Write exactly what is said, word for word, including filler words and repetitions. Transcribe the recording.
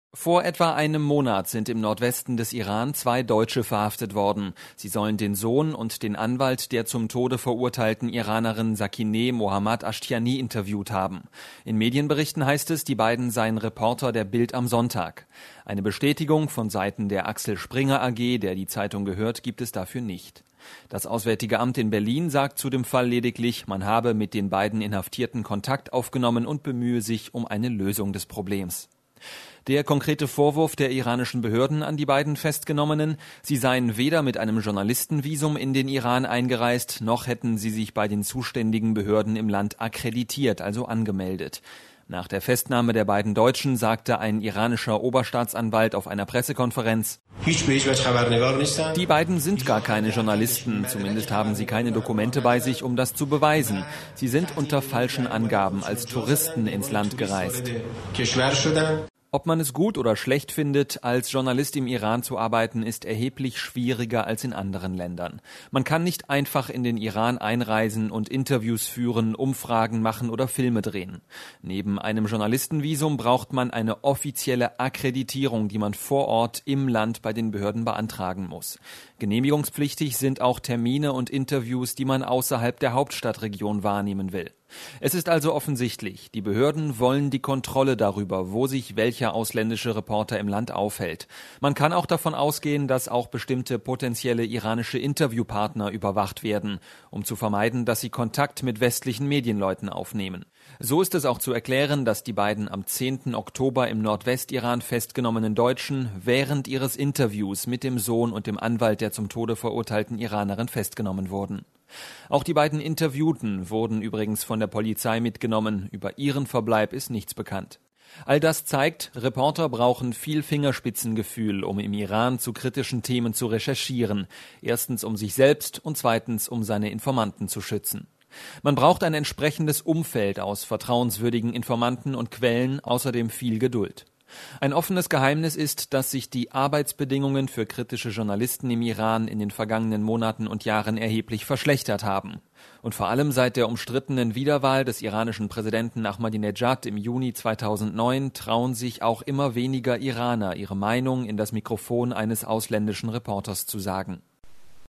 Vor etwa einem Monat sind im Nordwesten des Iran zwei Deutsche verhaftet worden. Sie sollen den Sohn und den Anwalt der zum Tode verurteilten Iranerin Sakineh Mohammad Ashtiani interviewt haben. In Medienberichten heißt es, die beiden seien Reporter der Bild am Sonntag. Eine Bestätigung von Seiten der Axel Springer A G, der die Zeitung gehört, gibt es dafür nicht. Das Auswärtige Amt in Berlin sagt zu dem Fall lediglich, man habe mit den beiden Inhaftierten Kontakt aufgenommen und bemühe sich um eine Lösung des Problems. Der konkrete Vorwurf der iranischen Behörden an die beiden Festgenommenen: Sie seien weder mit einem Journalistenvisum in den Iran eingereist, noch hätten sie sich bei den zuständigen Behörden im Land akkreditiert, also angemeldet. Nach der Festnahme der beiden Deutschen sagte ein iranischer Oberstaatsanwalt auf einer Pressekonferenz: Die beiden sind gar keine Journalisten, zumindest haben sie keine Dokumente bei sich, um das zu beweisen. Sie sind unter falschen Angaben als Touristen ins Land gereist. Ob man es gut oder schlecht findet, als Journalist im Iran zu arbeiten, ist erheblich schwieriger als in anderen Ländern. Man kann nicht einfach in den Iran einreisen und Interviews führen, Umfragen machen oder Filme drehen. Neben einem Journalistenvisum braucht man eine offizielle Akkreditierung, die man vor Ort im Land bei den Behörden beantragen muss. Genehmigungspflichtig sind auch Termine und Interviews, die man außerhalb der Hauptstadtregion wahrnehmen will. Es ist also offensichtlich, die Behörden wollen die Kontrolle darüber, wo sich welcher ausländische Reporter im Land aufhält. Man kann auch davon ausgehen, dass auch bestimmte potenzielle iranische Interviewpartner überwacht werden, um zu vermeiden, dass sie Kontakt mit westlichen Medienleuten aufnehmen. So ist es auch zu erklären, dass die beiden am zehnten Oktober im Nordwestiran festgenommenen Deutschen während ihres Interviews mit dem Sohn und dem Anwalt der zum Tode verurteilten Iranerin festgenommen wurden. Auch die beiden Interviewten wurden übrigens von der Polizei mitgenommen. Über ihren Verbleib ist nichts bekannt. All das zeigt, Reporter brauchen viel Fingerspitzengefühl, um im Iran zu kritischen Themen zu recherchieren. Erstens um sich selbst und zweitens um seine Informanten zu schützen. Man braucht ein entsprechendes Umfeld aus vertrauenswürdigen Informanten und Quellen, außerdem viel Geduld. Ein offenes Geheimnis ist, dass sich die Arbeitsbedingungen für kritische Journalisten im Iran in den vergangenen Monaten und Jahren erheblich verschlechtert haben. Und vor allem seit der umstrittenen Wiederwahl des iranischen Präsidenten Ahmadinejad im Juni zweitausendneun trauen sich auch immer weniger Iraner, ihre Meinung in das Mikrofon eines ausländischen Reporters zu sagen.